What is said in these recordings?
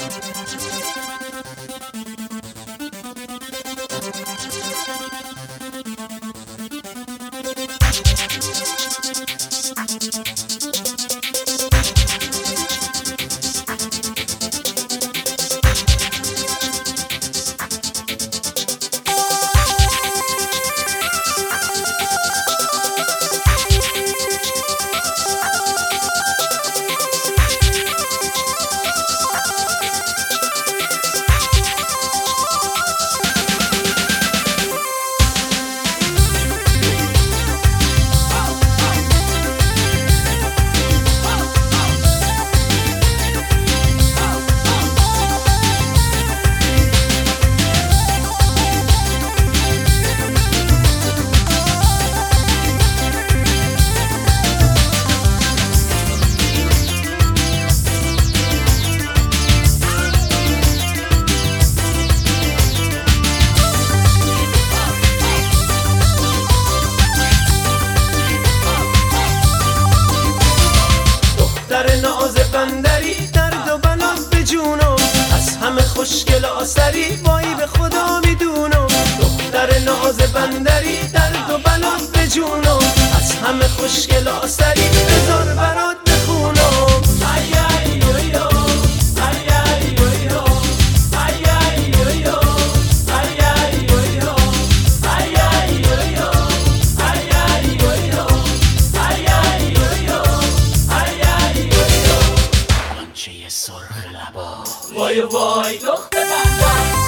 بندری درد و بلات به جونم، از همه خوشگل آسری وای به خدا میدونم. دختر ناز بندری درد و بلات به جونم، از همه خوشگل آسری بذار برات بخونم. ای ای یو یو ای ای یو یو ای ای یو یو ای ای یو یو ای ای یو یو ای ای یو یو ای ای یو یو ای ای یو یو آنچه سرخ لبا وای وای دختر بندر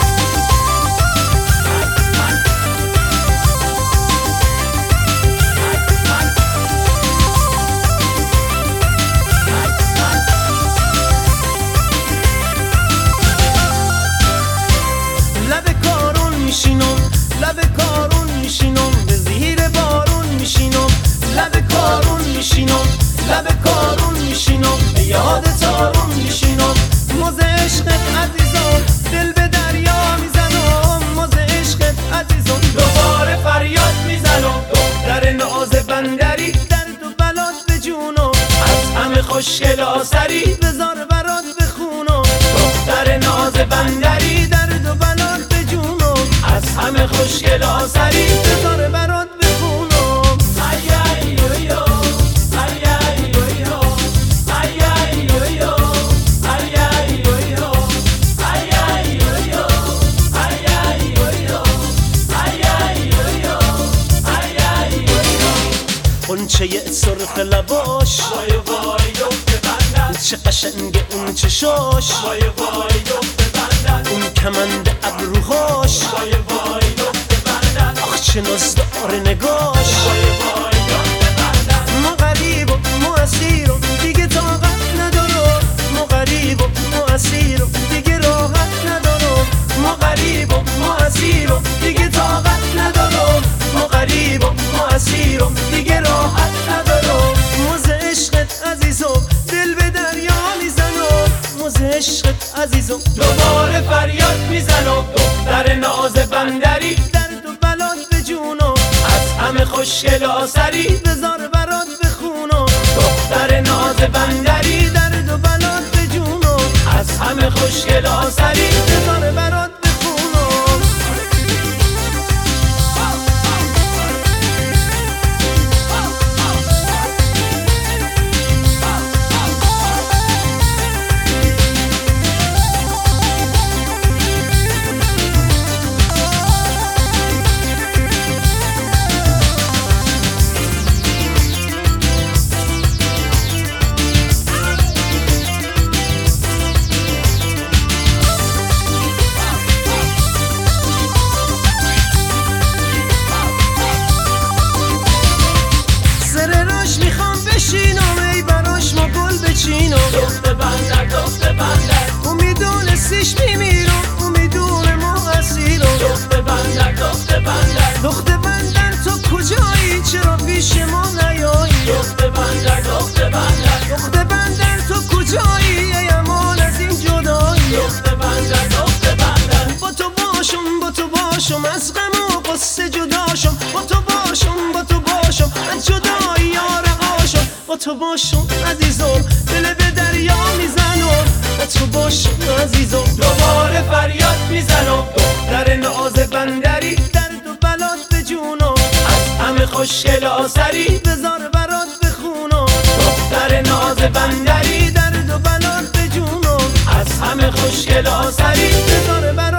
لب کارون میشینم به زیر بارون میشینم، لب کارون میشینم لب کارون میشینم به یاد تارون میشینم. مز عشقت عزیزم دل به دریا میزنم، مز عشقت عزیزم دوباره فریاد میزنم. دختر ناز بندری درد و بلات به جونم، از همه خوشگل آسری بذار برات بخونم. دختر ناز بندری درد و بلات به جونم، از همه خوشگل آسری بذار برات بخونم. ای ای یو یو ای ای یو یو ای ای یو یو ای ای یو یو ای ای یو یو ای ای یو یو ای ای یو یو ای ای یو یو غنچه سرخ لباش وای وای دختر بندر، چه قشنگه اون چشاش وای وای دختر بندر، اون کمند ابروهاش وای وای دختر بندر، آخ چه ناز داره نگاش وای وای دختر بندر. ما غریب و ما اسیر و دیگه طاقت ندارم، ما غریب و ما اسیر و دیگه راحت ندارم، ما غریب و ما اسیر و دیگه طاقت ندارم، ما غریب و ما اسیر و دیگه راحت ندارم. مز عشقت عزیزم دل به دریا میزنم، مز عشقت عزیزم دوباره فریاد میزنم. دختر ناز بندری درد و بلات به جونم، از همه خوشگل آسری بذار برات بخونم. دختر ناز بندری درد و بلات به جونم، از همه خوشگل آسری بذار برات بخونم. دختر بندر دختر بندر امیدونستیش میمیرم، امیدون ما اسیرم. دختر بندر دختر بندر دختر بندر تو کجایی چرا پیش ما نیایی؟ دختر بندر دختر بندر دختر بندر تو کجایی ای امان از این جدایی؟ دختر بندر دختر بندر با تو باشم از غم و قصه جداشم، با تو باشم از جدایی یارقاشم، با تو باشم عزیزم دل به دریا میزنم، با تو باشم عزیزم آسری بذار برات بخونم دختر ناز بندری درد و بلات به جونم از همه خوشگل آسری بذار برات